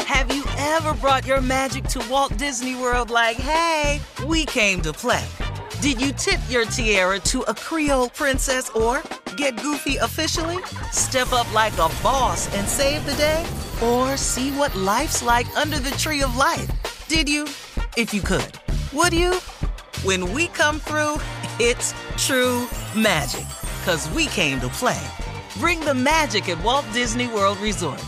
Have you ever brought your magic to Walt Disney World like, hey, we came to play? Did you tip your tiara to a Creole princess or get goofy officially? Step up like a boss and save the day? Or see what life's like under the tree of life? Did you? If you could. Would you? When we come through, it's true magic. 'Cause we came to play. Bring the magic at Walt Disney World Resort.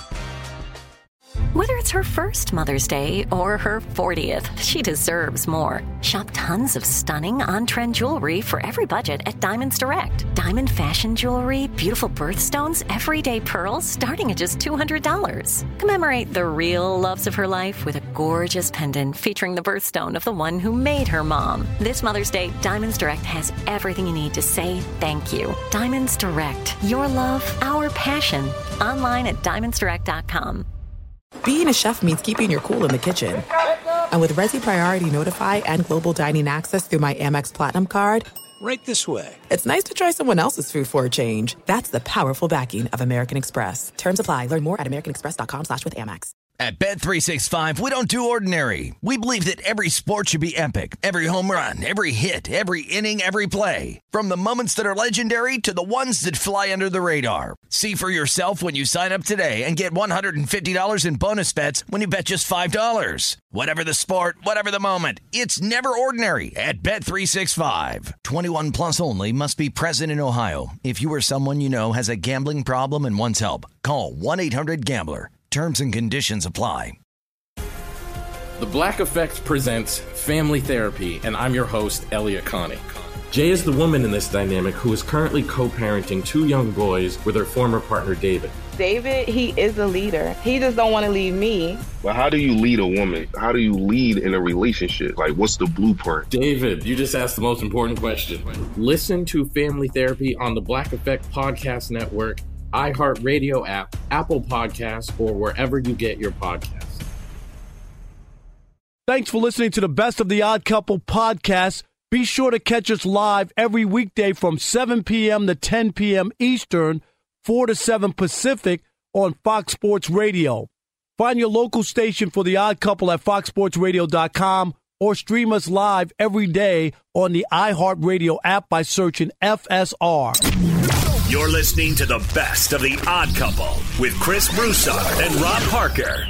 Whether it's her first Mother's Day or her 40th, she deserves more. Shop tons of stunning on-trend jewelry for every budget at Diamonds Direct. Diamond fashion jewelry, beautiful birthstones, everyday pearls starting at just $200. Commemorate the real loves of her life with a gorgeous pendant featuring the birthstone of the one who made her mom. This Mother's Day, Diamonds Direct has everything you need to say thank you. Diamonds Direct. Your love, our passion. Online at diamondsdirect.com. Being a chef means keeping your cool in the kitchen. And with Resi Priority Notify and Global Dining Access through my Amex Platinum card, right this way. It's nice to try someone else's food for a change. That's the powerful backing of American Express. Terms apply. Learn more at americanexpress.com/withAmex. At Bet365, we don't do ordinary. We believe that every sport should be epic. Every home run, every hit, every inning, every play. From the moments that are legendary to the ones that fly under the radar. See for yourself when you sign up today and get $150 in bonus bets when you bet just $5. Whatever the sport, whatever the moment, it's never ordinary at Bet365. 21 plus only. Must be present in Ohio. If you or someone you know has a gambling problem and wants help, call 1-800-GAMBLER. Terms and conditions apply. The Black Effect presents Family Therapy, and I'm your host, Elliot Connie. Jay is the woman in this dynamic who is currently co-parenting 2 young boys with her former partner, David. David, he is a leader. He just don't want to leave me. But how do you lead a woman? How do you lead in a relationship? Like, what's the blueprint? David, you just asked the most important question. Listen to Family Therapy on the Black Effect Podcast Network, iHeartRadio app, Apple Podcasts, or wherever you get your podcasts. Thanks for listening to the Best of the Odd Couple podcast. Be sure to catch us live every weekday from 7 p.m. to 10 p.m. Eastern, 4 to 7 Pacific on Fox Sports Radio. Find your local station for The Odd Couple at foxsportsradio.com or stream us live every day on the iHeartRadio app by searching FSR. You're listening to the Best of the Odd Couple with Chris Broussard and Rob Parker.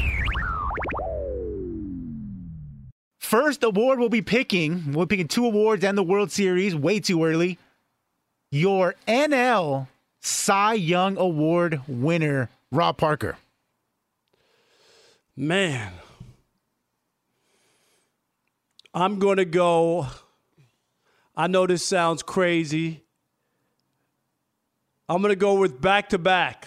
First award we'll be picking 2 awards and the World Series way too early. Your NL Cy Young Award winner, Rob Parker. Man, I'm going to go, I know this sounds crazy. I'm going to go with back-to-back.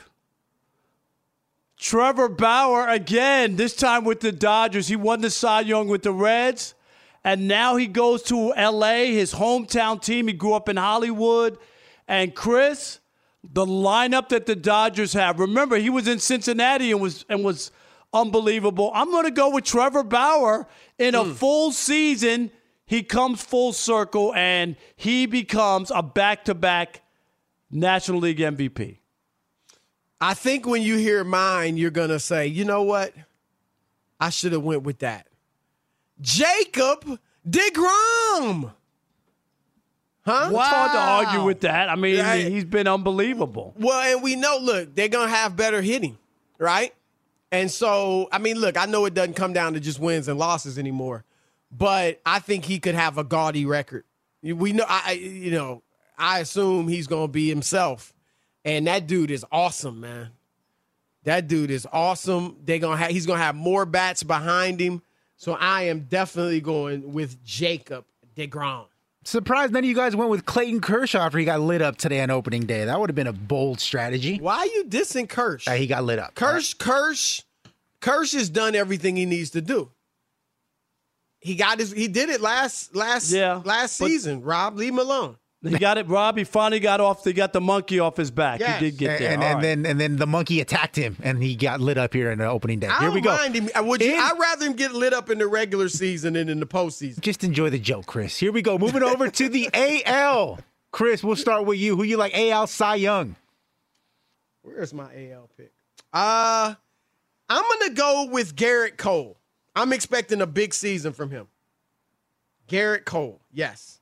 Trevor Bauer again, this time with the Dodgers. He won the Cy Young with the Reds, and now he goes to L.A., his hometown team. He grew up in Hollywood. And Chris, the lineup that the Dodgers have, remember, he was in Cincinnati and was unbelievable. I'm going to go with Trevor Bauer in a full season. He comes full circle, and he becomes a back-to-back National League MVP. I think when you hear mine, you're going to say, you know what? I should have went with that. Jacob deGrom. Huh? Wow. It's hard to argue with that. I mean, he's been unbelievable. Well, and we know, look, they're going to have better hitting, right? And so, I mean, look, I know it doesn't come down to just wins and losses anymore, but I think he could have a gaudy record. We know, I assume he's going to be himself. And that dude is awesome, man. That dude is awesome. He's going to have more bats behind him. So I am definitely going with Jacob deGrom. Surprised none of you guys went with Clayton Kershaw after he got lit up today on opening day. That would have been a bold strategy. Why are you dissing Kersh? He got lit up. Kersh has done everything he needs to do. He did it last season. Rob, leave him alone. He got it, Rob. He finally got the monkey off his back. Yes. He did get there. And then the monkey attacked him, and he got lit up here in the opening day. Here we go. I'd rather him get lit up in the regular season than in the postseason. Just enjoy the joke, Chris. Here we go. Moving over to the AL. Chris, we'll start with you. Who you like, AL Cy Young? Where's my AL pick? I'm going to go with Garrett Cole. I'm expecting a big season from him. Garrett Cole, yes.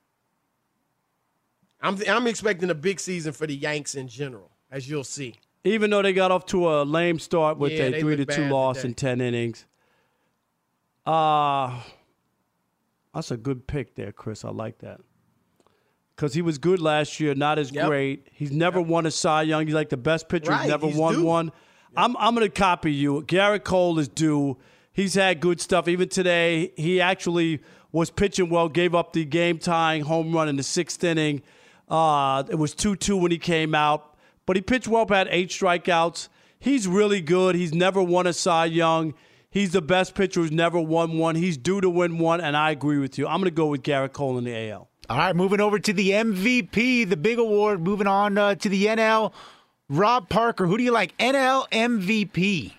I'm expecting a big season for the Yanks in general, as you'll see. Even though they got off to a lame start with a 3-2 loss in 10 innings. That's a good pick there, Chris. I like that. Because he was good last year, not as great. He's never won a Cy Young. He's like the best pitcher who's never won one. Yep. I'm going to copy you. Garrett Cole is due. He's had good stuff. Even today, he actually was pitching well, gave up the game-tying home run in the 6th inning. It was 2-2 when he came out. But he pitched well, had 8 strikeouts. He's really good. He's never won a Cy Young. He's the best pitcher who's never won one. He's due to win one, and I agree with you. I'm going to go with Garrett Cole in the AL. All right, moving over to the MVP, the big award. Moving on to the NL. Rob Parker, who do you like? NL MVP.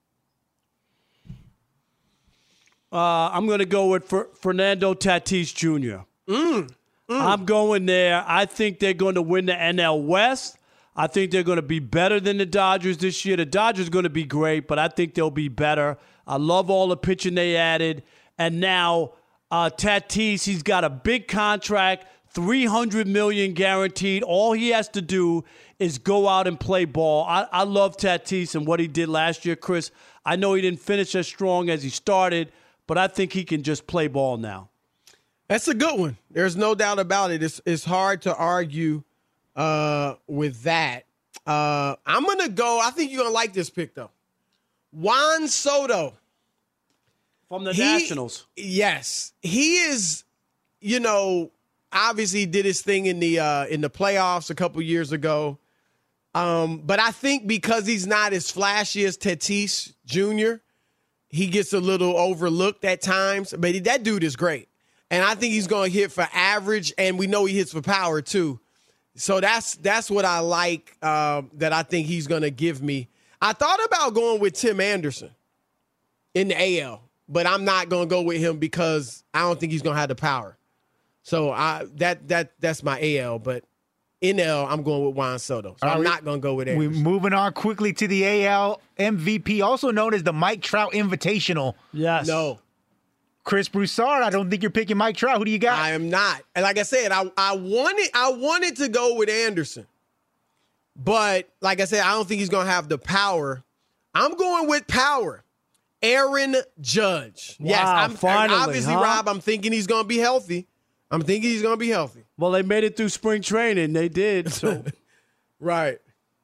I'm going to go with Fernando Tatis Jr. I'm going there. I think they're going to win the NL West. I think they're going to be better than the Dodgers this year. The Dodgers are going to be great, but I think they'll be better. I love all the pitching they added. And now Tatis, he's got a big contract, $300 million guaranteed. All he has to do is go out and play ball. I love Tatis and what he did last year, Chris. I know he didn't finish as strong as he started, but I think he can just play ball now. That's a good one. There's no doubt about it. It's hard to argue with that. I'm going to go. I think you're going to like this pick, though. Juan Soto. From the Nationals. Yes. He is, obviously did his thing in the playoffs a couple years ago. But I think because he's not as flashy as Tatis Jr., he gets a little overlooked at times. But that dude is great. And I think he's going to hit for average, and we know he hits for power, too. So that's what I like that I think he's going to give me. I thought about going with Tim Anderson in the AL, but I'm not going to go with him because I don't think he's going to have the power. So that's my AL, but NL, I'm going with Juan Soto. So I'm not going to go with Anderson. We're moving on quickly to the AL MVP, also known as the Mike Trout Invitational. Yes. No. Chris Broussard, I don't think you're picking Mike Trout. Who do you got? I am not. And like I said, I wanted to go with Anderson. But like I said, I don't think he's going to have the power. I'm going with power. Aaron Judge. Wow, yes, finally, obviously, Rob, I'm thinking he's going to be healthy. Well, they made it through spring training. They did. So. Right.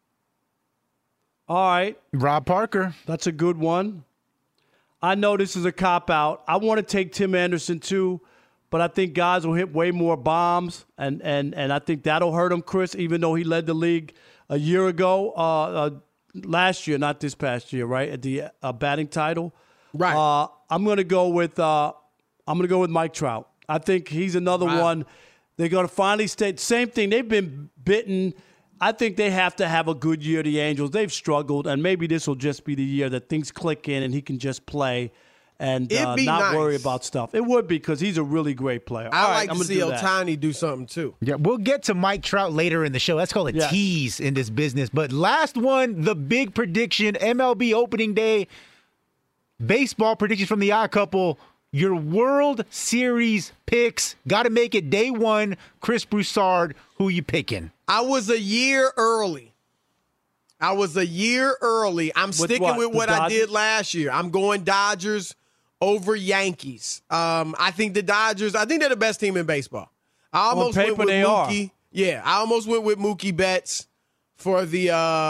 All right. Rob Parker. That's a good one. I know this is a cop-out. I want to take Tim Anderson, too, but I think guys will hit way more bombs, and I think that'll hurt him, Chris, even though he led the league a year ago, last year, not this past year, right, at the batting title. Right. I'm going to go with Mike Trout. I think he's another one. They're going to finally stay. Same thing. They've been bitten. I think they have to have a good year, the Angels. They've struggled, and maybe this will just be the year that things click in and he can just play and not worry about stuff. It would be because he's a really great player. I like to see Ohtani do something, too. Yeah, we'll get to Mike Trout later in the show. That's called a tease in this business. But last one, the big prediction, MLB opening day, baseball predictions from the Odd Couple. Your World Series picks. Got to make it day one. Chris Broussard, who you picking? I was a year early. I'm sticking with what I did last year. I'm going Dodgers over Yankees. I think the Dodgers, they're the best team in baseball. I almost went with Mookie. Yeah, I almost went with Mookie Betts for the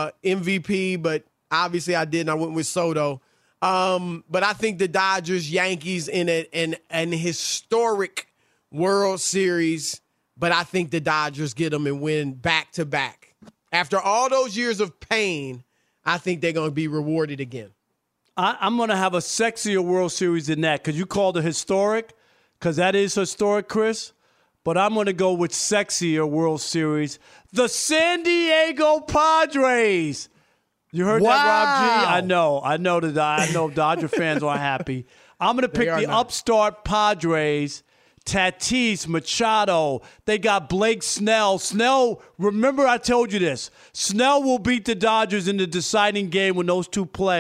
MVP, but obviously I didn't. I went with Soto. But I think the Dodgers, Yankees in an historic World Series, but I think the Dodgers get them and win back-to-back. After all those years of pain, I think they're going to be rewarded again. I'm going to have a sexier World Series than that because you called it historic, because that is historic, Chris. But I'm going to go with sexier World Series. The San Diego Padres. You heard that, Rob G? I know Dodger fans aren't happy. I'm going to pick the upstart Padres. Tatis, Machado. They got Blake Snell. Snell, remember I told you this. Snell will beat the Dodgers in the deciding game when those two play.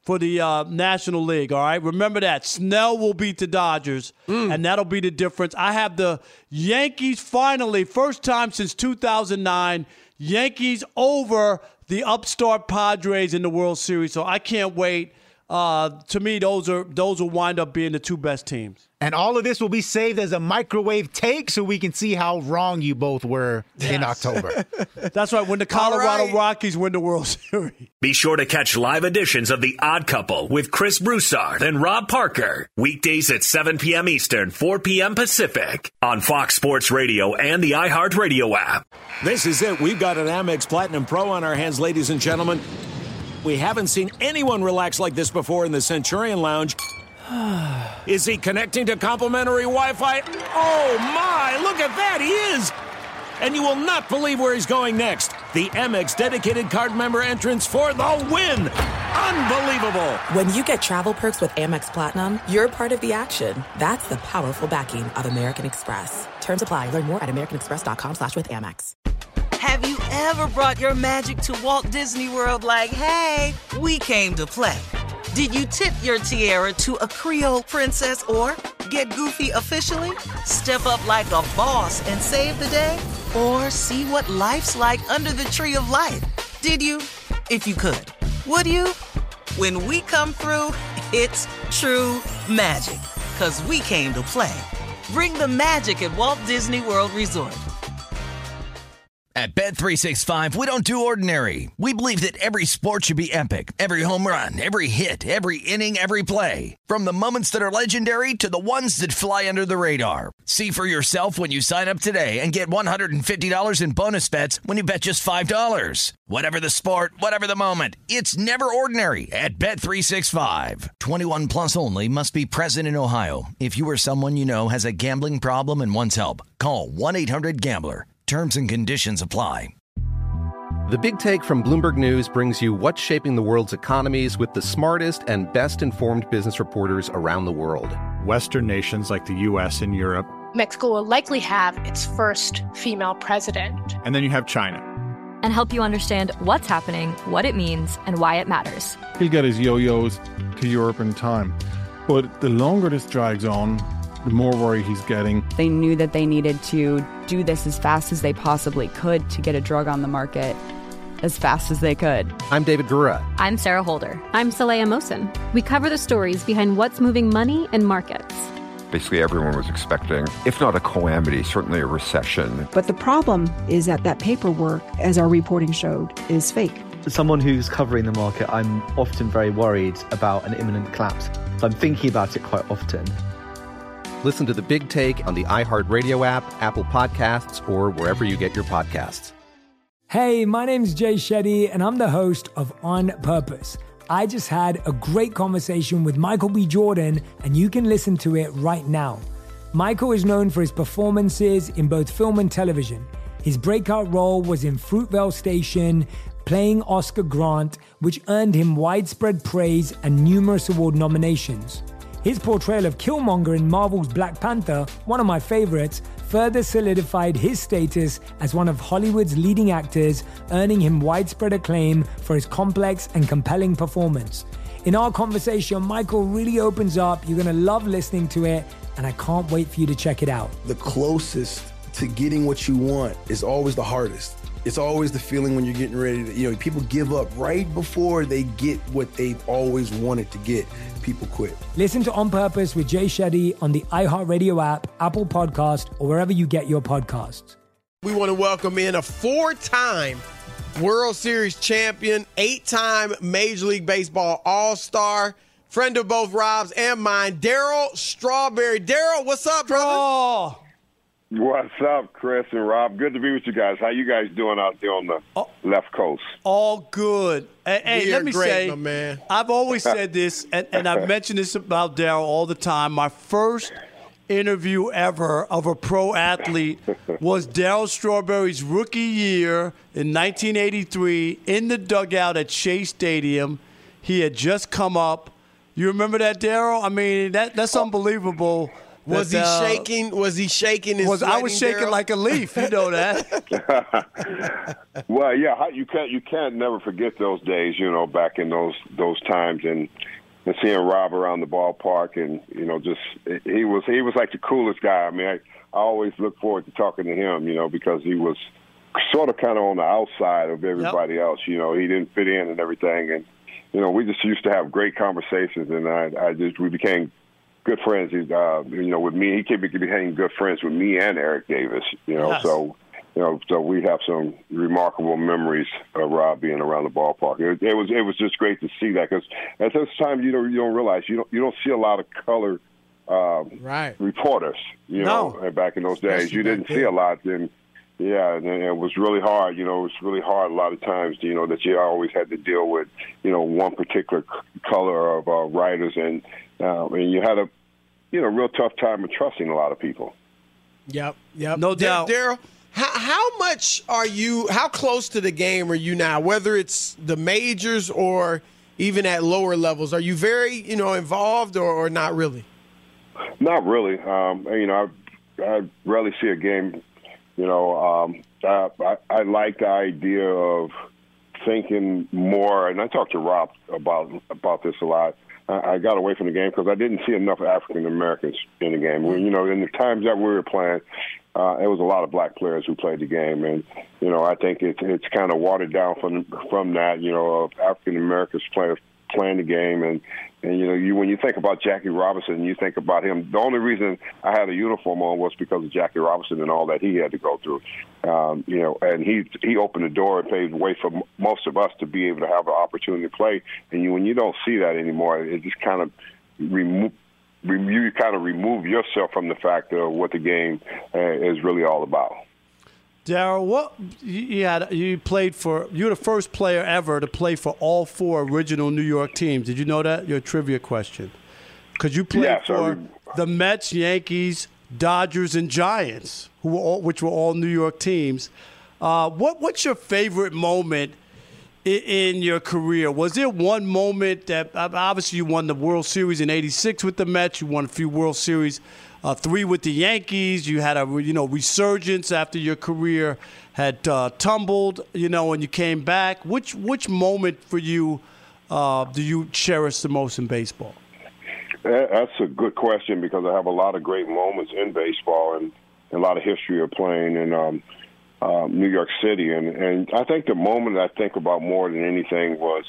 for the National League, all right? Remember that. Snell will beat the Dodgers, and that'll be the difference. I have the Yankees finally, first time since 2009, Yankees over the upstart Padres in the World Series. So I can't wait. To me, those will wind up being the two best teams. And all of this will be saved as a microwave take so we can see how wrong you both were in October. That's right, when the Colorado Rockies win the World Series. Be sure to catch live editions of The Odd Couple with Chris Broussard and Rob Parker. Weekdays at 7 p.m. Eastern, 4 p.m. Pacific on Fox Sports Radio and the iHeartRadio app. This is it. We've got an Amex Platinum Pro on our hands, ladies and gentlemen. We haven't seen anyone relax like this before in the Centurion Lounge. Is he connecting to complimentary Wi-Fi? Oh, my! Look at that! He is! And you will not believe where he's going next. The Amex dedicated card member entrance for the win! Unbelievable! When you get travel perks with Amex Platinum, you're part of the action. That's the powerful backing of American Express. Terms apply. Learn more at americanexpress.com/withAmex. Have you ever brought your magic to Walt Disney World like, hey, we came to play? Did you tip your tiara to a Creole princess or get goofy officially? Step up like a boss and save the day? Or see what life's like under the tree of life? Did you? If you could. Would you? When we come through, it's true magic. 'Cause we came to play. Bring the magic at Walt Disney World Resort. At Bet365, we don't do ordinary. We believe that every sport should be epic. Every home run, every hit, every inning, every play. From the moments that are legendary to the ones that fly under the radar. See for yourself when you sign up today and get $150 in bonus bets when you bet just $5. Whatever the sport, whatever the moment, it's never ordinary at Bet365. 21 plus only. Must be present in Ohio. If you or someone you know has a gambling problem and wants help, call 1-800-GAMBLER. Terms and conditions apply. The Big Take from Bloomberg News brings you what's shaping the world's economies with the smartest and best-informed business reporters around the world. Western nations like the U.S. and Europe. Mexico will likely have its first female president. And then you have China. And help you understand what's happening, what it means, and why it matters. He'll get his yo-yos to Europe in time. But the longer this drags on, the more worry he's getting. They knew that they needed to do this as fast as they possibly could to get a drug on the market as fast as they could. I'm David Gura. I'm Sarah Holder. I'm Saleha Mohsen. We cover the stories behind what's moving money and markets. Basically, everyone was expecting, if not a calamity, certainly a recession. But the problem is that paperwork, as our reporting showed, is fake. As someone who's covering the market, I'm often very worried about an imminent collapse. So I'm thinking about it quite often. Listen to The Big Take on the iHeartRadio app, Apple Podcasts, or wherever you get your podcasts. Hey, my name's Jay Shetty, and I'm the host of On Purpose. I just had a great conversation with Michael B. Jordan, and you can listen to it right now. Michael is known for his performances in both film and television. His breakout role was in Fruitvale Station, playing Oscar Grant, which earned him widespread praise and numerous award nominations. His portrayal of Killmonger in Marvel's Black Panther, one of my favorites, further solidified his status as one of Hollywood's leading actors, earning him widespread acclaim for his complex and compelling performance. In our conversation, Michael really opens up. You're going to love listening to it, and I can't wait for you to check it out. The closest to getting what you want is always the hardest. It's always the feeling when you're getting ready to, people give up right before they get what they've always wanted to get. People quit. Listen to On Purpose with Jay Shetty on the iHeartRadio app, Apple Podcast, or wherever you get your podcasts. We want to welcome in a 4-time World Series champion, 8-time Major League Baseball All-Star, friend of both Rob's and mine, Darryl Strawberry. Darryl, what's up, brother? What's up, Chris and Rob? Good to be with you guys. How you guys doing out there on the left coast? All good. Hey, let me say, my man. I've always said this, and I've mentioned this about Darryl all the time. My first interview ever of a pro athlete was Darryl Strawberry's rookie year in 1983 in the dugout at Shea Stadium. He had just come up. You remember that, Darryl? I mean, that's unbelievable. Was he shaking? Was he shaking his I was shaking like a leaf. You know that. Well, yeah, you can't never forget those days, back in those times, and seeing Rob around the ballpark, and just he was like the coolest guy. I mean, I always look forward to talking to him, because he was sort of kind of on the outside of everybody else. He didn't fit in and everything, and we just used to have great conversations, and we became good friends. With me, he became good friends with me and Eric Davis. Yes. So we have some remarkable memories of Rob being around the ballpark. It was just great to see that, because at this time you don't realize you don't see a lot of color reporters. And back in those days you didn't see a lot. And it was really hard. It was really hard a lot of times. That you always had to deal with one particular color of writers, and you had a real tough time of trusting a lot of people. Yep. No doubt, Daryl. How close to the game are you now, whether it's the majors or even at lower levels? Are you very, involved or not really? Not really. I rarely see a game. I like the idea of thinking more, and I talked to Rob about this a lot. I got away from the game because I didn't see enough African Americans in the game. In the times that we were playing, there was a lot of black players who played the game, and I think it's kind of watered down from that. Of African Americans playing the game, and when you think about Jackie Robinson, you think about him. The only reason I had a uniform on was because of Jackie Robinson and all that he had to go through. And he opened the door and paved the way for most of us to be able to have an opportunity to play. And when you don't see that anymore, it just kind of remove yourself from the fact of what the game is really all about. Daryl, you're the first player ever to play for all 4 original New York teams. Did you know that? Your trivia question. Because you played for the Mets, Yankees, Dodgers, and Giants, which were all New York teams. What's your favorite moment in your career? Was there one moment that obviously you won the World Series in '86 with the Mets, you won a few World Series, 3 with the Yankees, you had a resurgence after your career had tumbled, and you came back. Which moment for you do you cherish the most in baseball? That's a good question, because I have a lot of great moments in baseball and a lot of history of playing in New York City. And I think the moment I think about more than anything was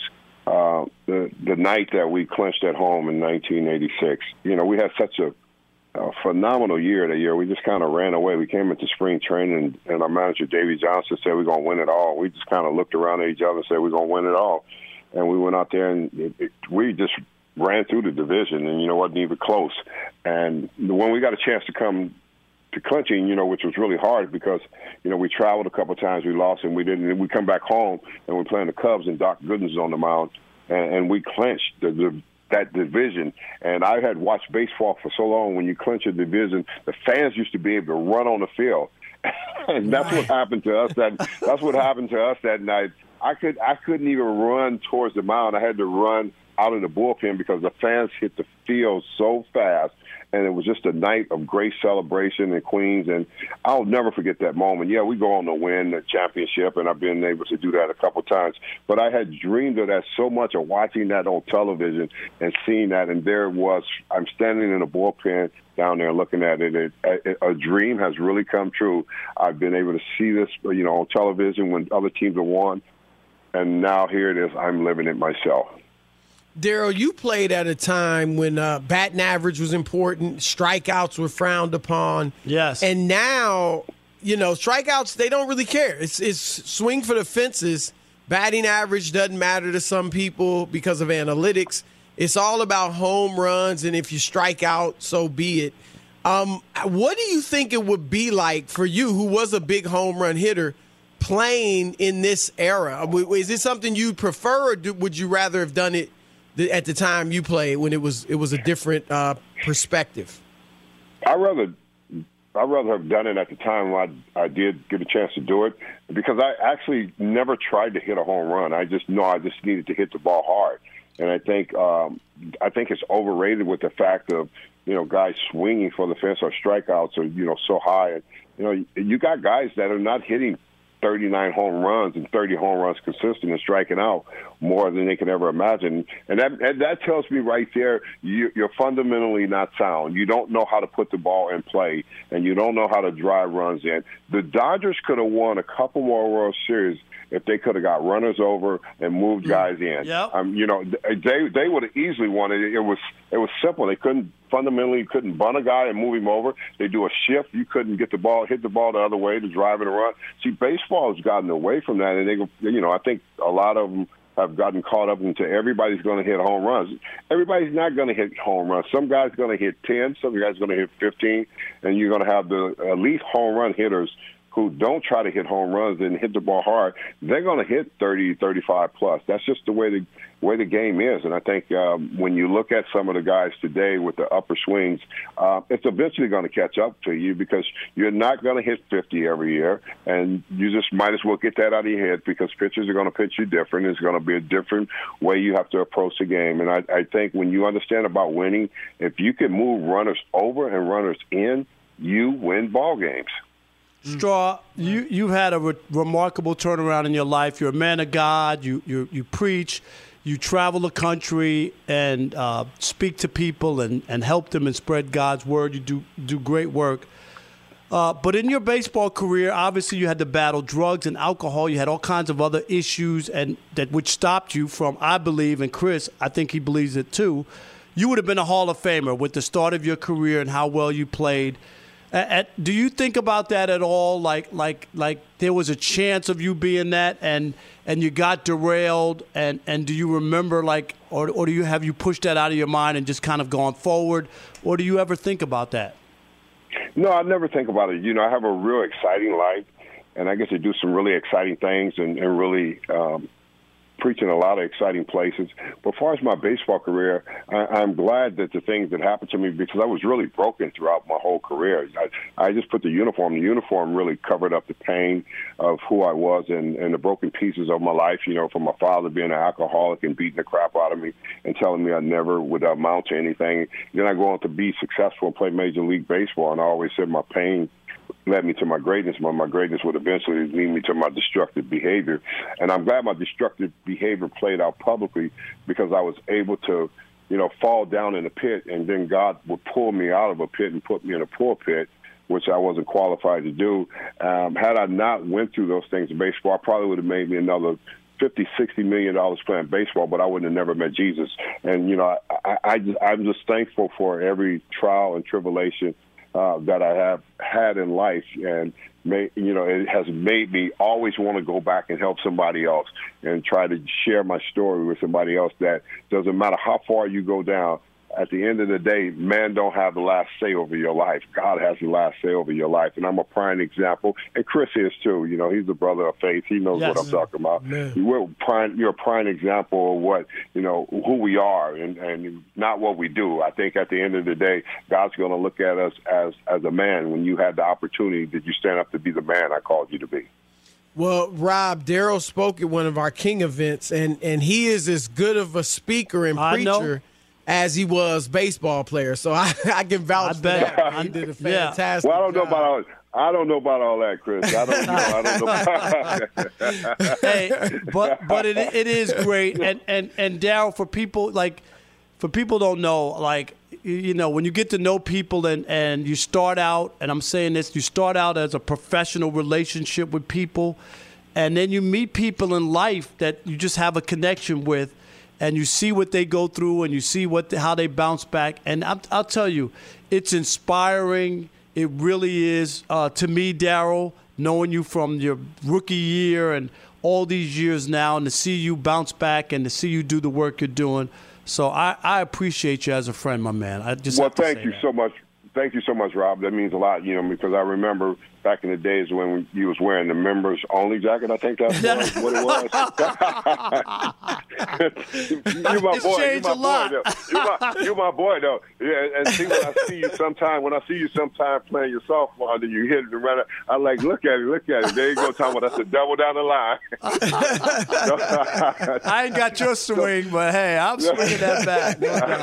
the night that we clinched at home in 1986. We had such a phenomenal year that year. We just kind of ran away. We came into spring training, and our manager, Davey Johnson, said we're going to win it all. We just kind of looked around at each other and said we're going to win it all. And we went out there, and we just ran through the division, and, wasn't even close. And when we got a chance to come to clinching, which was really hard because, we traveled a couple of times, we lost, and we didn't. And we come back home, and we're playing the Cubs, and Doc Gooden's is on the mound, and we clinched that division. And I had watched baseball for so long. When you clinch a division, the fans used to be able to run on the field, and that's what happened to us. That's what happened to us that night. I couldn't even run towards the mound. I had to run out of the bullpen because the fans hit the field so fast. And it was just a night of great celebration in Queens, and I'll never forget that moment. Yeah, we go on to win the championship, and I've been able to do that a couple times. But I had dreamed of that so much, of watching that on television and seeing that, and there it was. I'm standing in a bullpen down there looking at it. A dream has really come true. I've been able to see this, on television when other teams have won, and now here it is. I'm living it myself. Daryl, you played at a time when batting average was important, strikeouts were frowned upon. Yes. And now, strikeouts, they don't really care. It's swing for the fences. Batting average doesn't matter to some people because of analytics. It's all about home runs, and if you strike out, so be it. What do you think it would be like for you, who was a big home run hitter, playing in this era? Is this something you'd prefer, or would you rather have done it at the time you played when it was a different perspective? I'd rather have done it at the time when I did get a chance to do it, because I actually never tried to hit a home run. I just needed to hit the ball hard. And I think it's overrated with the fact of, guys swinging for the fence or strikeouts are, so high. And, you got guys that are not hitting 39 home runs and 30 home runs consistent and striking out more than they can ever imagine. And that tells me right there, you're fundamentally not sound. You don't know how to put the ball in play, and you don't know how to drive runs in. The Dodgers could have won a couple more World Series if they could have got runners over and moved guys in. Yep. They would have easily won it. It was simple. They couldn't bunt a guy and move him over. They do a shift. You couldn't hit the ball the other way to drive and run. See, baseball has gotten away from that, and I think a lot of them have gotten caught up into everybody's going to hit home runs. Everybody's not going to hit home runs. Some guys are going to hit 10, some guys are going to hit 15, and you're going to have the elite home run hitters who don't try to hit home runs and hit the ball hard. They're going to hit 30, 35 plus. That's just the way the game is. And I think when you look at some of the guys today with the upper swings, it's eventually going to catch up to you because you're not going to hit 50 every year. And you just might as well get that out of your head because pitchers are going to pitch you different. It's going to be a different way you have to approach the game. And I think when you understand about winning, if you can move runners over and runners in, you win ball games. Straw, you've had a remarkable turnaround in your life. You're a man of God. You preach. You travel the country and speak to people and help them and spread God's word. You do great work. But in your baseball career, obviously you had to battle drugs and alcohol. You had all kinds of other issues and which stopped you from, I believe, and Chris, I think he believes it too, you would have been a Hall of Famer with the start of your career and how well you played. Do you think about that at all? Like there was a chance of you being that, and you got derailed, and do you remember or have you pushed that out of your mind and just kind of gone forward, or do you ever think about that? No, I never think about it. I have a real exciting life, and I get to do some really exciting things and really preach in a lot of exciting places. But as far as my baseball career, I'm glad that the things that happened to me, because I was really broken throughout my whole career. I just put the uniform. The uniform really covered up the pain of who I was and the broken pieces of my life, from my father being an alcoholic and beating the crap out of me and telling me I never would amount to anything. Then I go on to be successful and play Major League Baseball, and I always said my pain led me to my greatness, but my greatness would eventually lead me to my destructive behavior. And I'm glad my destructive behavior played out publicly because I was able to, fall down in a pit, and then God would pull me out of a pit and put me in a pulpit, which I wasn't qualified to do. Had I not went through those things in baseball, I probably would have made me another $50, $60 million playing baseball, but I would have never met Jesus. And, I'm just thankful for every trial and tribulation that I have had in life, and it has made me always want to go back and help somebody else and try to share my story with somebody else. That doesn't matter how far you go down. At the end of the day, man don't have the last say over your life. God has the last say over your life. And I'm a prime example. And Chris is too. He's the brother of faith. He knows what I'm talking about. You're a prime example of what, who we are and not what we do. I think at the end of the day, God's going to look at us as a man. When you had the opportunity, did you stand up to be the man I called you to be? Well, Rob, Daryl spoke at one of our King events, and he is as good of a speaker and preacher as he was baseball player, so I can vouch for that. He did a fantastic Well, job. I don't know about all that, Chris. I don't know. Hey, but it is great, and Daryl, for people don't know, when you get to know people and you start out, and I'm saying this, you start out as a professional relationship with people, and then you meet people in life that you just have a connection with. And you see what they go through, and you see how they bounce back. And I'll tell you, it's inspiring. It really is. To me, Daryl, knowing you from your rookie year and all these years now, and to see you bounce back and to see you do the work you're doing. So I appreciate you as a friend, my man. Thank you so much. Thank you so much, Rob. That means a lot, because I remember back in the days when you was wearing the members only jacket. I think that's what it was. You my boy. Changed a lot. You my boy though. Yeah, and see when I see you sometime playing your softball, and you hit it around. I like look at it. There you go, Tom. That's a double down the line. I ain't got your swing, but hey, I'm swinging that back.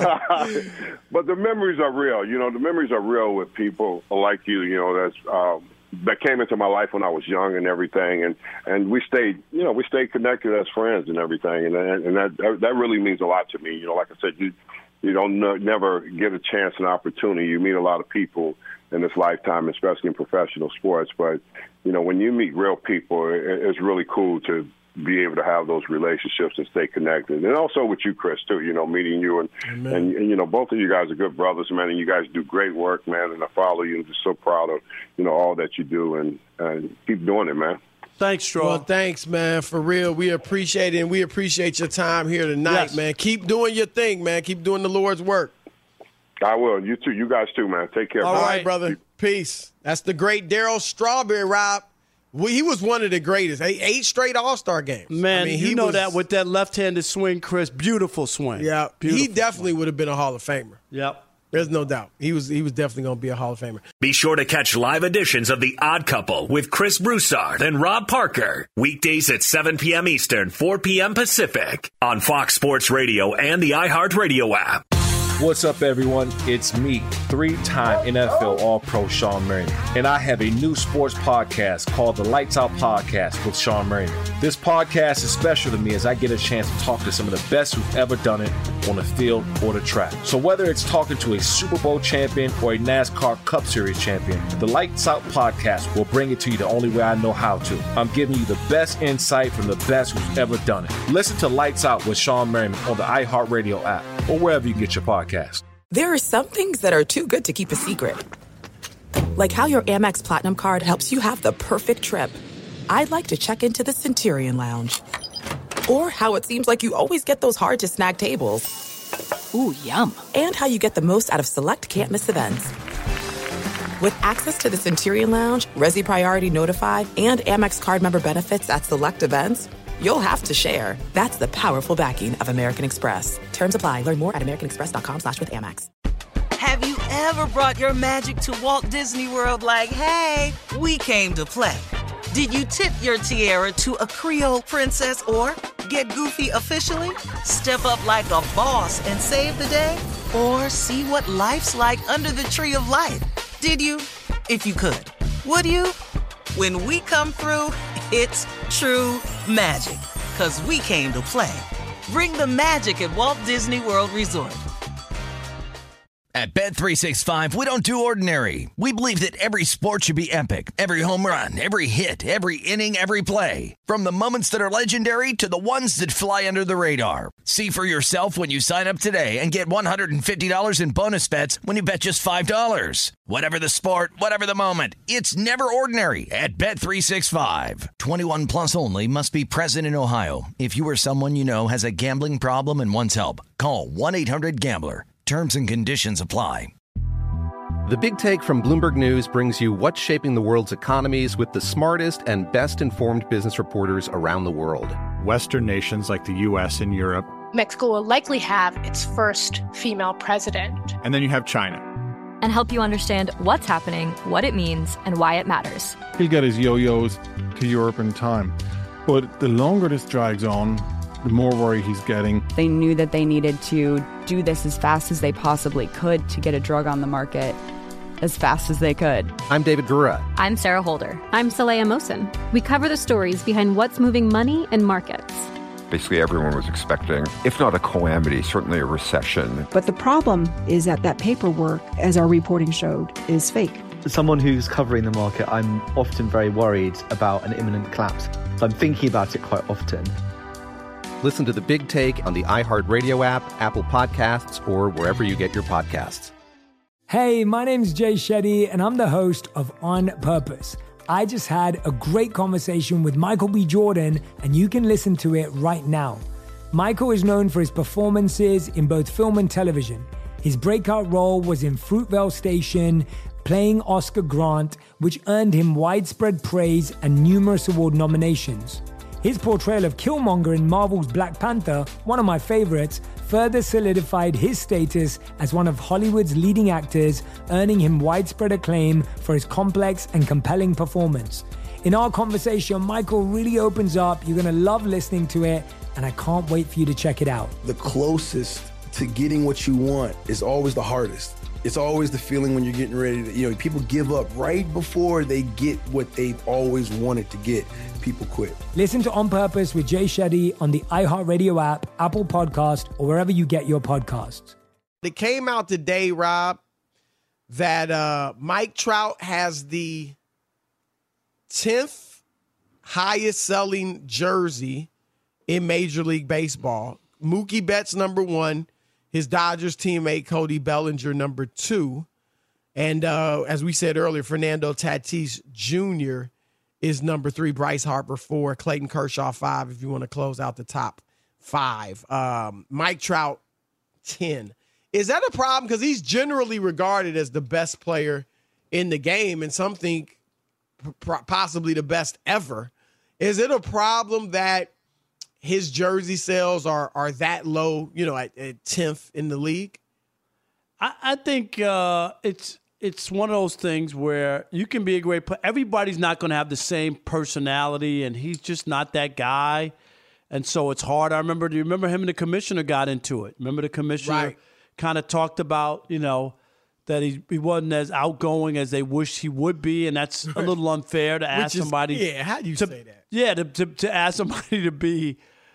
But the memories are real. You know, the memories are real with people like you. You know, that's that came into my life when I was young and everything, and we stayed connected as friends and everything, and that really means a lot to me. You know, like I said, you don't never get a chance, an opportunity. You meet a lot of people in this lifetime, especially in professional sports. But you know, when you meet real people, it's really cool to be able to have those relationships and stay connected. And also with you, Chris, too, you know, meeting you and you know, both of you guys are good brothers, man, and you guys do great work, man, and I follow you and just so proud of, you know, all that you do, and keep doing it, man. Thanks, Straw. Well, thanks, man, for real. We appreciate it, and we appreciate your time here tonight, man. Keep doing your thing, man. Keep doing the Lord's work. I will. You too. You guys too, man. Take care. All right, brother. Peace. That's the great Darryl Strawberry, Rob. Well, he was one of the greatest. 8 straight All-Star games. Man, that with that left-handed swing, Chris. Beautiful swing. Yeah, beautiful he definitely would have been a Hall of Famer. Yep. There's no doubt. He was definitely going to be a Hall of Famer. Be sure to catch live editions of The Odd Couple with Chris Broussard and Rob Parker. Weekdays at 7 p.m. Eastern, 4 p.m. Pacific on Fox Sports Radio and the iHeartRadio app. What's up, everyone? It's me, 3-time NFL All-Pro Sean Merriman, and I have a new sports podcast called the Lights Out Podcast with Sean Merriman. This podcast is special to me as I get a chance to talk to some of the best who've ever done it on the field or the track. So whether it's talking to a Super Bowl champion or a NASCAR Cup Series champion, the Lights Out Podcast will bring it to you the only way I know how to. I'm giving you the best insight from the best who's ever done it. Listen to Lights Out with Sean Merriman on the iHeartRadio app or wherever you get your podcast. There are some things that are too good to keep a secret. Like how your Amex Platinum card helps you have the perfect trip. I'd like to check into the Centurion Lounge. Or how it seems like you always get those hard-to-snag tables. Ooh, yum. And how you get the most out of select can't-miss events. With access to the Centurion Lounge, Resi Priority Notify, and Amex card member benefits at select events, you'll have to share. That's the powerful backing of American Express. Terms apply. Learn more at americanexpress.com/withAmex. Have you ever brought your magic to Walt Disney World like, hey, we came to play? Did you tip your tiara to a Creole princess or get goofy officially? Step up like a boss and save the day? Or see what life's like under the tree of life? Did you? If you could. Would you? When we come through, it's true magic. 'Cause we came to play. Bring the magic at Walt Disney World Resort. At Bet365, we don't do ordinary. We believe that every sport should be epic. Every home run, every hit, every inning, every play. From the moments that are legendary to the ones that fly under the radar. See for yourself when you sign up today and get $150 in bonus bets when you bet just $5. Whatever the sport, whatever the moment, it's never ordinary at Bet365. 21 plus only. Must be present in Ohio. If you or someone you know has a gambling problem and wants help, call 1-800-GAMBLER. Terms and conditions apply. The Big Take from Bloomberg News brings you what's shaping the world's economies with the smartest and best-informed business reporters around the world. Western nations like the U.S. and Europe. Mexico will likely have its first female president. And then you have China. And help you understand what's happening, what it means, and why it matters. He'll get his yo-yos to Europe in time. But the longer this drags on, the more worry he's getting. They knew that they needed to do this as fast as they possibly could to get a drug on the market as fast as they could. I'm David Gura. I'm Sarah Holder. I'm Saleha Mohsen. We cover the stories behind what's moving money and markets. Basically, everyone was expecting, if not a calamity, certainly a recession. But the problem is that paperwork, as our reporting showed, is fake. As someone who's covering the market, I'm often very worried about an imminent collapse. So I'm thinking about it quite often. Listen to The Big Take on the iHeartRadio app, Apple Podcasts, or wherever you get your podcasts. Hey, my name's Jay Shetty, and I'm the host of On Purpose. I just had a great conversation with Michael B. Jordan, and you can listen to it right now. Michael is known for his performances in both film and television. His breakout role was in Fruitvale Station, playing Oscar Grant, which earned him widespread praise and numerous award nominations. His portrayal of Killmonger in Marvel's Black Panther, one of my favorites, further solidified his status as one of Hollywood's leading actors, earning him widespread acclaim for his complex and compelling performance. In our conversation, Michael really opens up. You're going to love listening to it, and I can't wait for you to check it out. The closest to getting what you want is always the hardest. It's always the feeling when you're getting ready to, people give up right before they get what they've always wanted to get. People quit. Listen to On Purpose with Jay Shetty on the iHeartRadio app, Apple Podcast, or wherever you get your podcasts. It came out today, Rob, that Mike Trout has the 10th highest selling jersey in Major League Baseball. Mookie Betts, number 1. His Dodgers teammate, Cody Bellinger, number 2. And as we said earlier, Fernando Tatis Jr. is number 3. Bryce Harper, 4. Clayton Kershaw, 5, if you want to close out the top 5. Mike Trout, 10. Is that a problem? Because he's generally regarded as the best player in the game, and some think possibly the best ever. Is it a problem that his jersey sales are that low, at 10th in the league? I think it's one of those things where you can be a great player. Everybody's not going to have the same personality, and he's just not that guy. And so it's hard. Do you remember him and the commissioner got into it? Remember the commissioner kind of talked about, that he wasn't as outgoing as they wished he would be, and that's a little unfair to ask somebody. Yeah, how do you say that? Yeah, to ask somebody to be,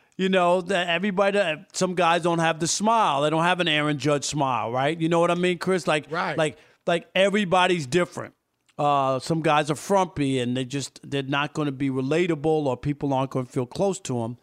that some guys don't have the smile. They don't have an Aaron Judge smile, right? You know what I mean, Chris? Like everybody's different. Some guys are frumpy, and they're not going to be relatable, or people aren't going to feel close to them.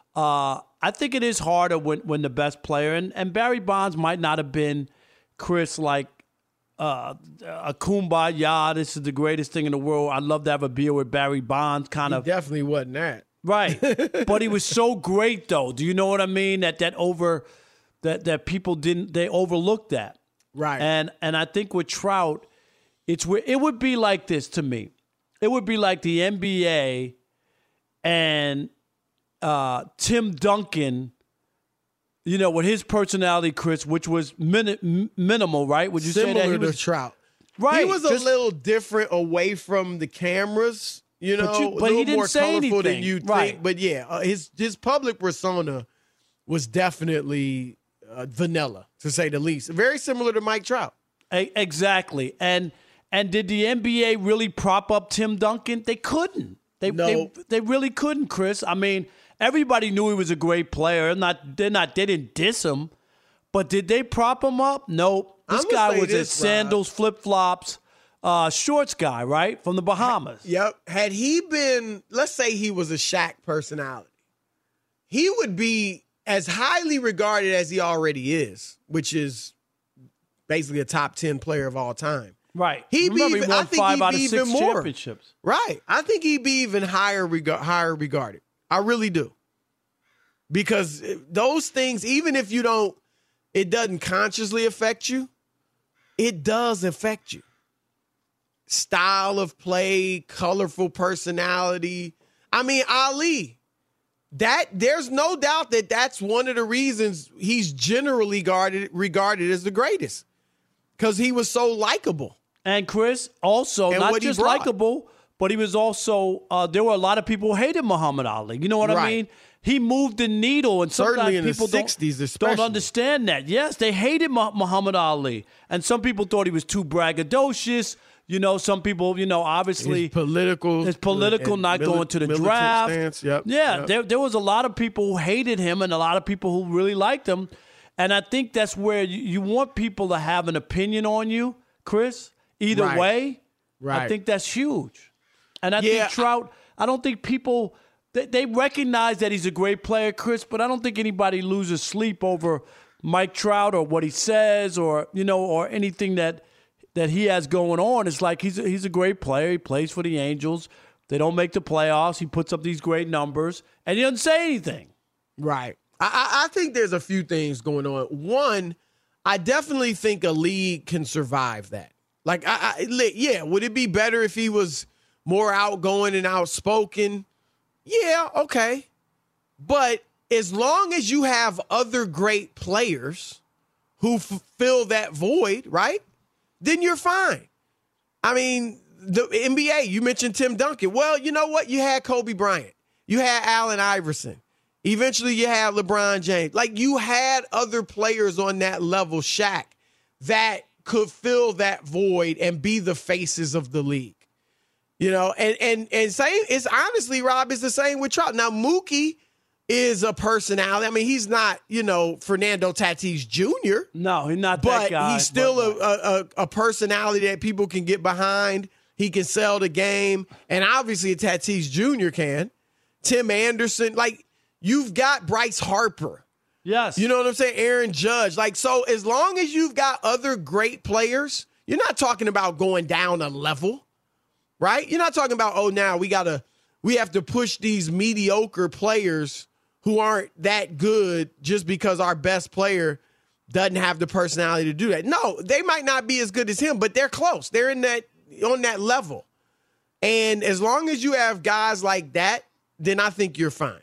I think it is harder when the best player, and Barry Bonds might not have been, Chris, like, a kumbaya, this is the greatest thing in the world, I'd love to have a beer with Barry Bonds kind of. He definitely wasn't that. Right. But he was so great, though. Do you know what I mean? That people they overlooked that. Right. And I think with Trout, it would be like this to me. It would be like the NBA and Tim Duncan, with his personality, Chris, which was minimal, right? Would you say that? Similar to Trout. Right. He was a little different away from the cameras, but a little he didn't more say colorful anything. than you think. Right. But yeah, his public persona was definitely vanilla, to say the least. Very similar to Mike Trout. Exactly. And did the NBA really prop up Tim Duncan? They couldn't. They really couldn't, Chris. I mean, everybody knew he was a great player. They didn't diss him. But did they prop him up? Nope. This guy was a sandals, flip-flops, shorts guy, right? From the Bahamas. Yep. Had he been, let's say he was a Shaq personality, he would be as highly regarded as he already is, which is basically a top 10 player of all time. Right. He won 5 out of 6 championships. Right. I think he'd be even higher regarded. I really do. Because those things, even if it doesn't consciously affect you, it does affect you. Style of play, colorful personality. I mean, Ali, there's no doubt that that's one of the reasons he's generally regarded as the greatest. Because he was so likable. And Chris, also, not just likable, but he was also, there were a lot of people who hated Muhammad Ali. You know what I mean? He moved the needle, and sometimes in people the 60s don't understand that. Yes, they hated Muhammad Ali. And some people thought he was too braggadocious. Some people, obviously. His political not going to the draft. Stance. Yep. Yeah, yep. There was a lot of people who hated him and a lot of people who really liked him. And I think that's where you want people to have an opinion on you, Chris, either way. Right. I think that's huge. And I think Trout, I don't think people, they recognize that he's a great player, Chris, but I don't think anybody loses sleep over Mike Trout or what he says or, or anything that he has going on. It's like he's a great player. He plays for the Angels. They don't make the playoffs. He puts up these great numbers, and he doesn't say anything. Right. I think there's a few things going on. One, I definitely think a league can survive that. Like, yeah, would it be better if he was more outgoing and outspoken? Yeah, okay. But as long as you have other great players who fill that void, right, then you're fine. I mean, the NBA, you mentioned Tim Duncan. Well, you know what? You had Kobe Bryant. You had Allen Iverson. Eventually, you had LeBron James. Like, you had other players on that level, Shaq, that could fill that void and be the faces of the league. You know, and same, it's honestly, Rob, is the same with Trout. Now, Mookie is a personality. I mean, he's not, Fernando Tatis Jr. No, he's not but that guy. He's still a personality that people can get behind. He can sell the game. And obviously, Tatis Jr. can. Tim Anderson. Like, you've got Bryce Harper. Yes. You know what I'm saying? Aaron Judge. Like, so as long as you've got other great players, you're not talking about going down a level, right? You're not talking about, now we have to push these mediocre players who aren't that good just because our best player doesn't have the personality to do that. No, they might not be as good as him, but they're close. They're on that level. And as long as you have guys like that, then I think you're fine.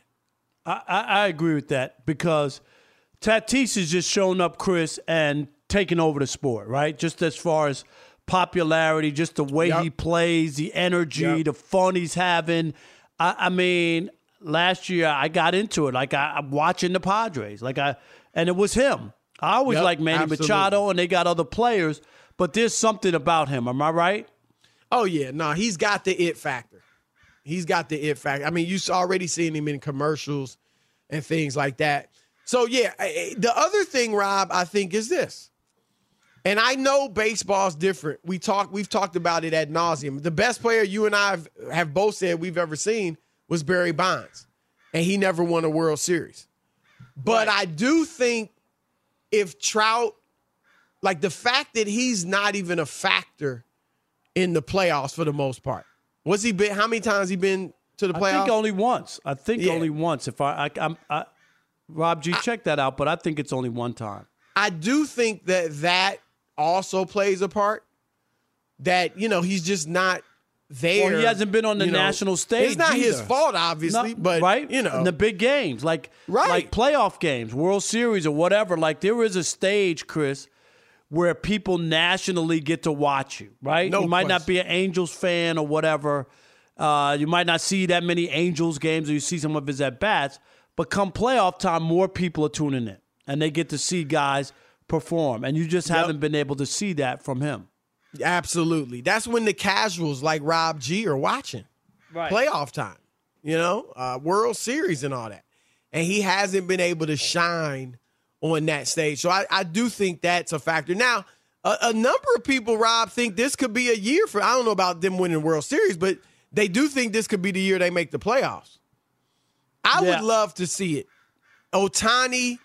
I agree with that because Tatis has just shown up, Chris, and taken over the sport, right? Just as far as popularity, just the way he plays, the energy, the fun he's having. I mean, last year I got into it. Like I'm watching the Padres, and it was him. I always like Manny Machado, and they got other players, but there's something about him. Am I right? Oh yeah, no, he's got the it factor. He's got the it factor. I mean, you've already seen him in commercials and things like that. So, yeah, the other thing, Rob, I think is this. And I know baseball's different. We've talked about it ad nauseum. The best player you and I have both said we've ever seen was Barry Bonds, and he never won a World Series. But I do think if Trout, like the fact that he's not even a factor in the playoffs for the most part. What's he been? How many times he been to the playoffs? I think only once. Only once. If Rob G, check that out, but I think it's only one time. I do think that also plays a part. That he's just not there. Well, he hasn't been on the national stage. It's not his fault, obviously, but right in the big games, like playoff games, World Series, or whatever. Like there is a stage, Chris, where people nationally get to watch you, right? You might not be an Angels fan or whatever. You might not see that many Angels games or you see some of his at-bats. But come playoff time, more people are tuning in. And they get to see guys perform. And you just haven't been able to see that from him. Absolutely. That's when the casuals like Rob G are watching. Right. Playoff time. World Series and all that. And he hasn't been able to shine on that stage. So I do think that's a factor. Now, a number of people, Rob, think this could be a year for, I don't know about them winning the World Series, but they do think this could be the year they make the playoffs. I would love to see it. Ohtani,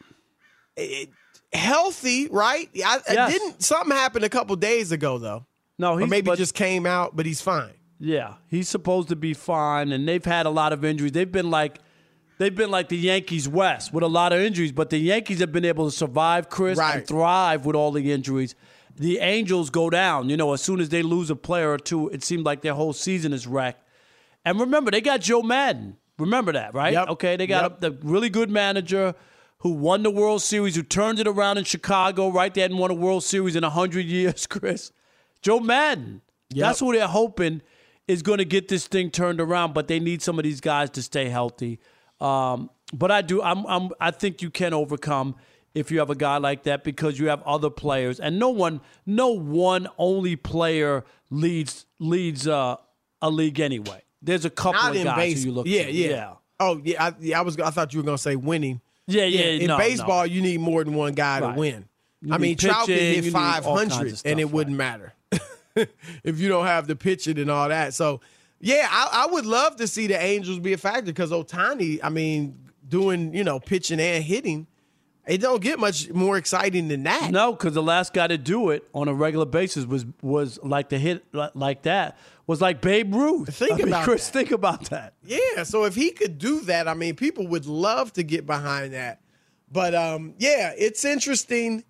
healthy, right? Something happened a couple days ago, though. No, or maybe just came out, but he's fine. Yeah, he's supposed to be fine, and they've had a lot of injuries. They've been like the Yankees West with a lot of injuries, but the Yankees have been able to survive, Chris, and thrive with all the injuries. The Angels go down. As soon as they lose a player or two, it seems like their whole season is wrecked. And remember, they got Joe Madden. Remember that, right? Yep. Okay, they got the really good manager who won the World Series, who turned it around in Chicago, right? They hadn't won a World Series in 100 years, Chris. Joe Madden. Yep. That's who they're hoping is going to get this thing turned around, but they need some of these guys to stay healthy. But I think you can overcome if you have a guy like that because you have other players. And no one only player leads a league anyway. There's a couple of guys who you look to. Yeah. Oh, yeah. I thought you were going to say winning. Yeah. In baseball, you need more than one guy to win. I mean, Trout can hit 500 and it wouldn't matter if you don't have the pitching and all that. So, yeah, I would love to see the Angels be a factor because Ohtani, I mean, doing, pitching and hitting, it don't get much more exciting than that. No, because the last guy to do it on a regular basis was like the hit like that was like Babe Ruth. Think about that. Yeah, so if he could do that, I mean, people would love to get behind that. But, yeah, it's interesting.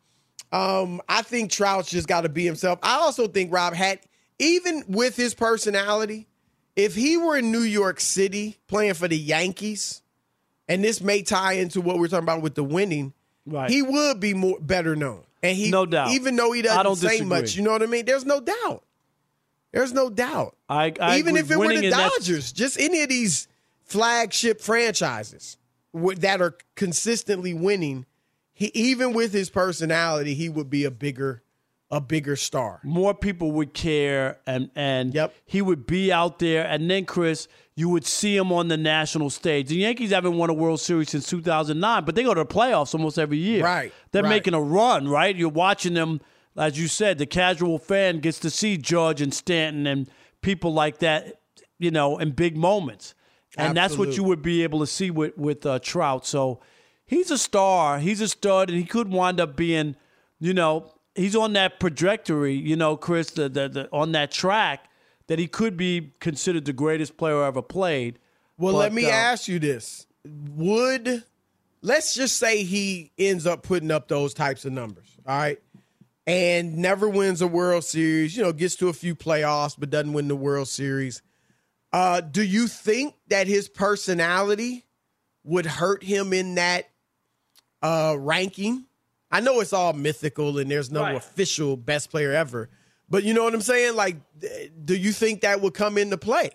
I think Trout's just got to be himself. I also think Rob even with his personality, if he were in New York City playing for the Yankees, and this may tie into what we're talking about with the winning, right, he would be better known. And he, no doubt. Even though he doesn't say much, you know what I mean? There's no doubt. There's no doubt. Even if it were the Dodgers, just any of these flagship franchises that are consistently winning, even with his personality, he would be a bigger star. More people would care, and he would be out there. And then, Chris, you would see him on the national stage. The Yankees haven't won a World Series since 2009, but they go to the playoffs almost every year. Right. They're making a run, right? You're watching them, as you said, the casual fan gets to see Judge and Stanton and people like that, in big moments. And that's what you would be able to see with Trout. So he's a star. He's a stud, and he could wind up being, he's on that trajectory, Chris, on that track that he could be considered the greatest player ever played. Well, let me ask you this. Let's just say he ends up putting up those types of numbers, all right, and never wins a World Series, gets to a few playoffs but doesn't win the World Series. Do you think that his personality would hurt him in that ranking? I know it's all mythical and there's no official best player ever, but you know what I'm saying? Like, do you think that would come into play?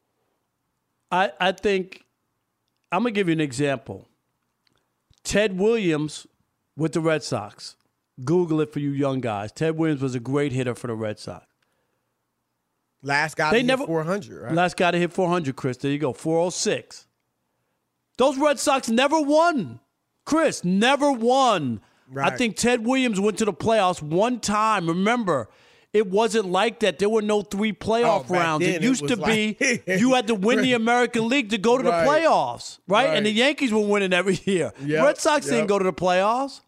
I think I'm going to give you an example. Ted Williams with the Red Sox. Google it for you young guys. Ted Williams was a great hitter for the Red Sox. Last guy to hit 400, right? Last guy to hit 400, Chris. There you go, 406. Those Red Sox never won, Chris, never won. Right. I think Ted Williams went to the playoffs one time. Remember, it wasn't like that. There were no 3 playoff rounds. It used to be you had to win the American League to go to the playoffs, right? And the Yankees were winning every year. Red Sox didn't go to the playoffs.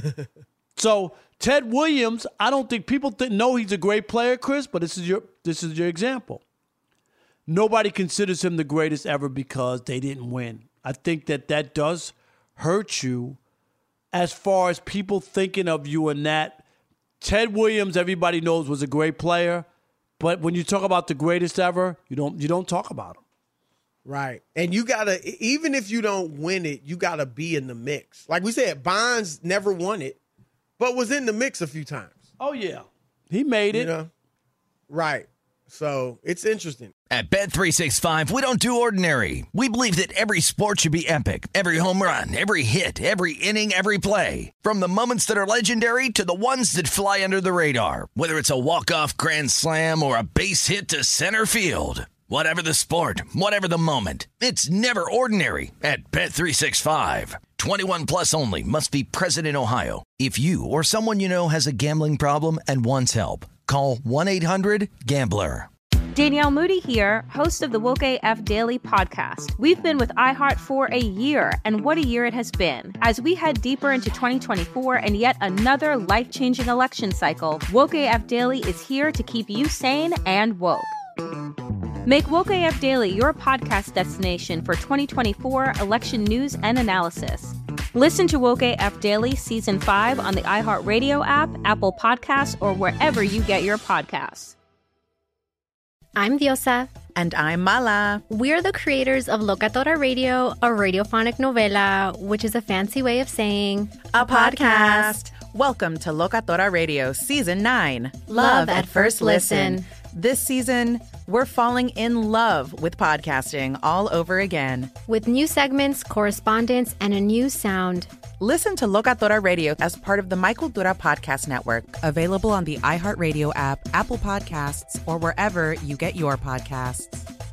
So Ted Williams, I don't think people know he's a great player, Chris, but this is your example. Nobody considers him the greatest ever because they didn't win. I think that does hurt you as far as people thinking of you in that. Ted Williams, everybody knows, was a great player, but when you talk about the greatest ever, you don't talk about him. Right. And you gotta, even if you don't win it, you gotta be in the mix. Like we said, Bonds never won it, but was in the mix a few times. Oh yeah, he made it. Right. So it's interesting. At Bet365, we don't do ordinary. We believe that every sport should be epic. Every home run, every hit, every inning, every play. From the moments that are legendary to the ones that fly under the radar. Whether it's a walk-off grand slam or a base hit to center field. Whatever the sport, whatever the moment. It's never ordinary at Bet365. 21 plus only. Must be present in Ohio. If you or someone you know has a gambling problem and wants help, call 1-800-GAMBLER. Danielle Moody here, host of the Woke AF Daily podcast. We've been with iHeart for a year, and what a year it has been. As we head deeper into 2024 and yet another life-changing election cycle, Woke AF Daily is here to keep you sane and woke. Make Woke AF Daily your podcast destination for 2024 election news and analysis. Listen to Woke AF Daily Season 5 on the iHeartRadio app, Apple Podcasts, or wherever you get your podcasts. I'm Diosa. And I'm Mala. We're the creators of Locatora Radio, a radiophonic novela, which is a fancy way of saying a podcast. Welcome to Locatora Radio Season 9. Love at First Listen. This season, we're falling in love with podcasting all over again. With new segments, correspondence, and a new sound. Listen to Locatora Radio as part of the My Cultura Podcast Network. Available on the iHeartRadio app, Apple Podcasts, or wherever you get your podcasts.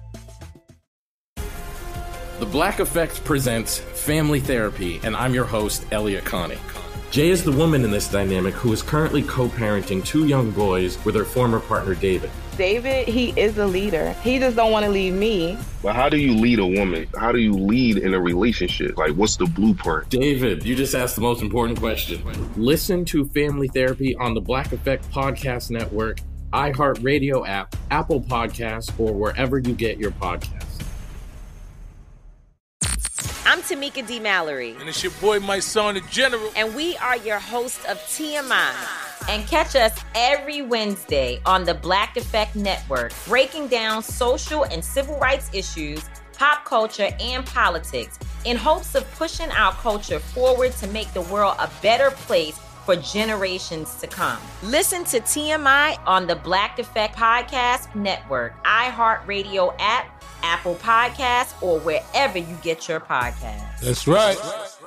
The Black Effect presents Family Therapy, and I'm your host, Elliot Connie. Jay is the woman in this dynamic who is currently co-parenting 2 young boys with her former partner, David. David, he is a leader. He just don't want to leave me. But how do you lead a woman? How do you lead in a relationship? Like, what's the blueprint? David, you just asked the most important question. Listen to Family Therapy on the Black Effect Podcast Network, iHeartRadio app, Apple Podcasts, or wherever you get your podcasts. I'm Tamika D. Mallory. And it's your boy, my son, the General. And we are your hosts of TMI. And catch us every Wednesday on the Black Effect Network, breaking down social and civil rights issues, pop culture, and politics in hopes of pushing our culture forward to make the world a better place for generations to come. Listen to TMI on the Black Effect Podcast Network, iHeartRadio app, Apple Podcasts, or wherever you get your podcasts. That's right.